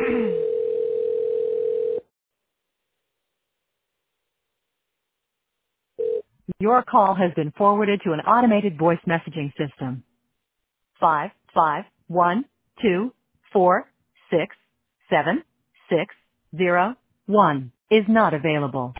Your call has been forwarded to an automated voice messaging system. 551246760 is not available.